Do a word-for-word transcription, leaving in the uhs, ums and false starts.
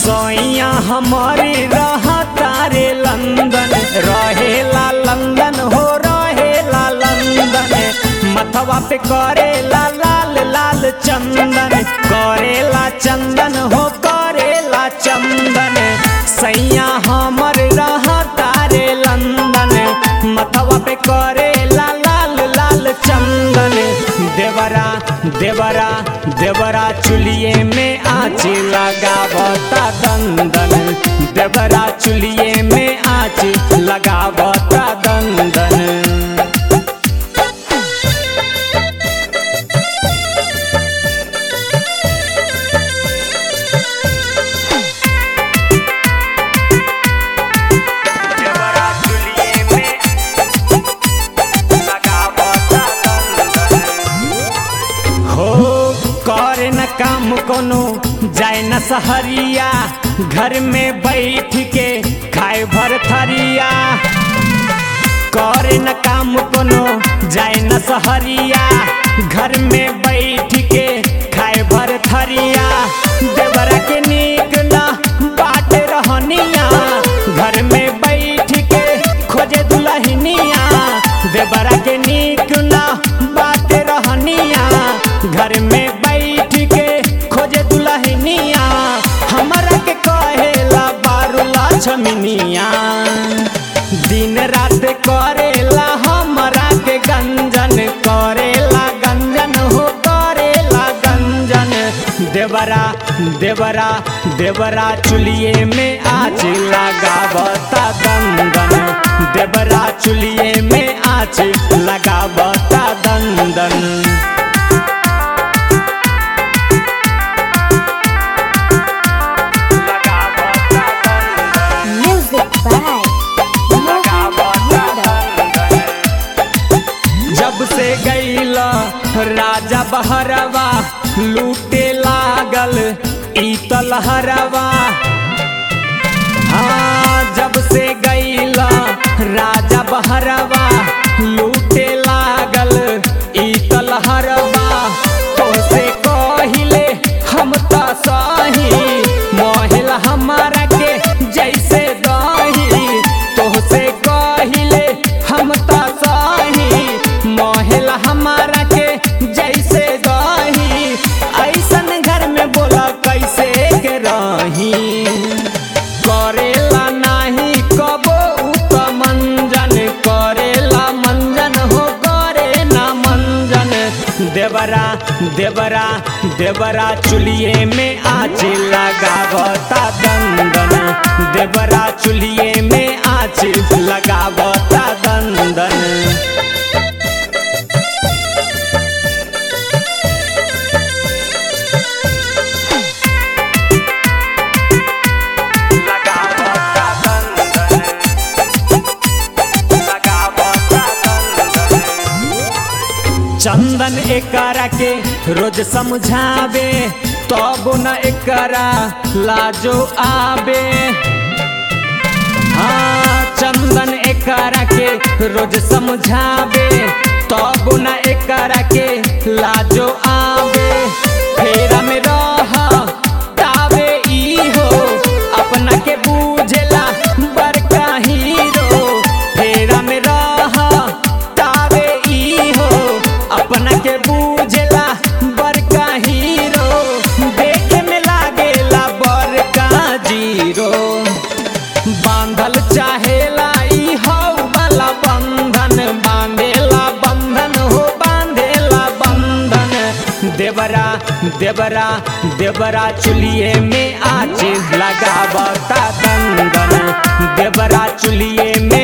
सोइया हमारे रहा तारे लंदन, रहेला लंदन हो रहेला लंदन। मथवा पे करेला लाल लाल चंदन, करेला चंदन हो करेला चंदन। सैया हमर रहा तारे लंदन, मथवा पे करेला लाल लाल चंदन। देवरा देवरा देवरा चुलिये में आँच लगावता दंदन, देवरा चुलिये में आँच लगावता दंदन। करे न काम कोनो जाए न सहरिया, घर में बैठ के खाए भर थरिया। करे न काम कोनो जाए न सहरिया, घर में बैठ के खाए भर थरिया। देवरा के नीक न बाट रहनिया, घर में बैठ के खोजे दुल्हनिया। देवरा के नीक न बाट रहनिया, घर में छमिनिया। दिन रात करेला हमरा के गंजन, करेला गंजन हो करेला गंजन। देवरा देवरा देवरा चुलिये में आँच लगावता दंदन, देवरा चुलिये में आँच लगावता दंदन। जब से गईला राजा बहरवा, लूटे लागल ईतल हरवा। हाँ जब से गईला राजा बहरवा, लूटे लागल ईतल हरवा। तो से कहिले हम त सही, मोहिल हमारा के जैसे दही। तो से कहिले हम त सही, मोहिल हमारा के जैसे दही। ऐसन घर में बोला कैसे के रही, करेला नाही कबो उत मंजन, करेला मंजन हो करे ना मंजन। देवरा देवरा देवरा चुलिये में आँच लगावता दंदन, देवरा चुलिये में आँच लगावता दंदन। चंदन एकरा के रोज समझावे, तब न एकरा लाजो आवे। हाँ चंदन एकरा के रोज समझावे, तब न एकरा के लाजो आवे। फेरा में रहा तावे ई हो, अपना के बूझेला बड़का हीरो। फेरा में रहा तावे ई हो, अपना के बूझेला बड़का हीरो। देखे में लागेला बड़का जीरो, बांधल चाहेला ई हौ वाला बंधन, बांधेला बंधन हो बांधेला बंधन। देवरा देवरा देवरा चुलिये में आँच लगावता दंदन, देवरा चुलिये में